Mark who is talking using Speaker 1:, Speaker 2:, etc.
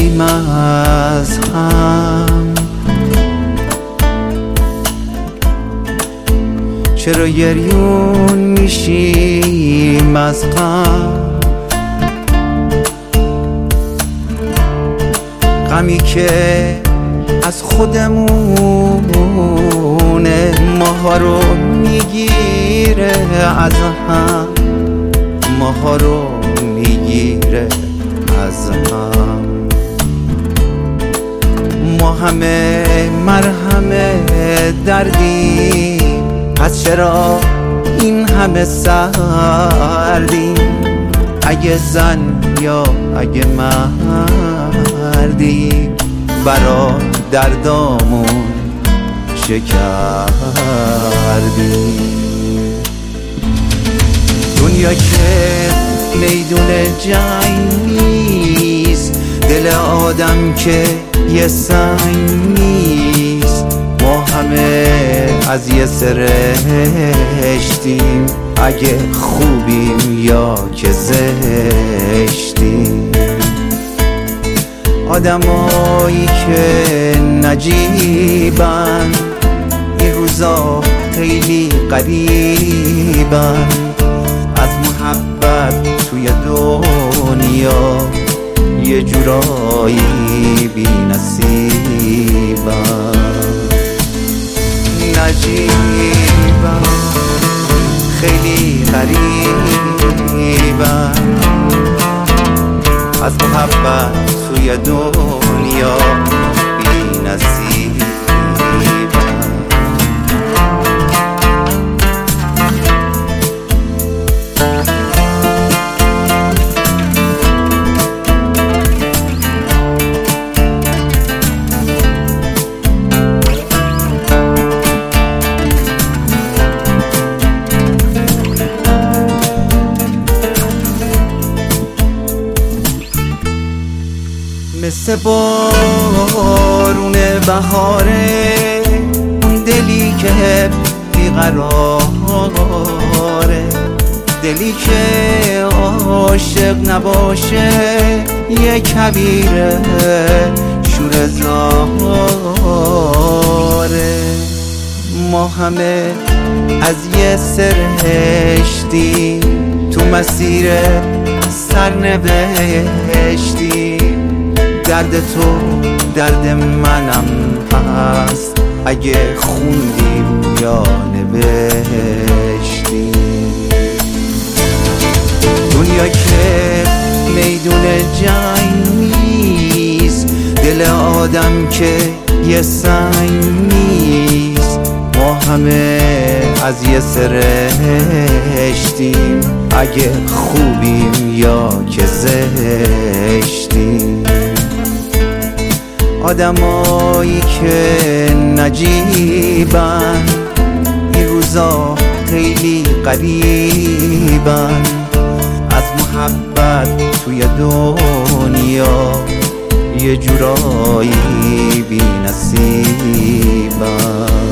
Speaker 1: میشیم از هم؟ چرا گریون میشیم از غم؟ غمی که از خودمونه ماها رو میگیره از هم، ماها رو میگیره از هم. ما همه مرهم دردیم، پس چرا این همه سردیم؟ اگه زن یا اگه مردیم برا دردامون چه کردیم؟ دنیا که میدون جنگ نیست، دل آدم که یه سنگ نیست. ما همه از یه سرشتیم، اگه خوبیم یا که زشتیم. آدمایی که نجیبن این روزا خیلی غریبن، از محبت توی دنیا یه جورایی بی نصیبن. نجیبن خیلی غریبن، از محبت توی دنیا بی نصیبن. مثل بارون بهاره اون دلی که بیقراره، دلی که عاشق نباشه یه کبیره شور زاره. ما همه از یه سرشتی تو مسیر سرنوشتی. درد تو درد منم هست، اگه خوندیم یا نوشتیم. دنیا که میدون جنگ نیست، دل آدم که یه سنگ نیست. ما همه از یه سرشتیم، اگه خوبیم یا که زشتیم. آدمایی که نجیبن این روزا خیلی غریبن، از محبت توی دنیا یه جورایی بی نصیبن.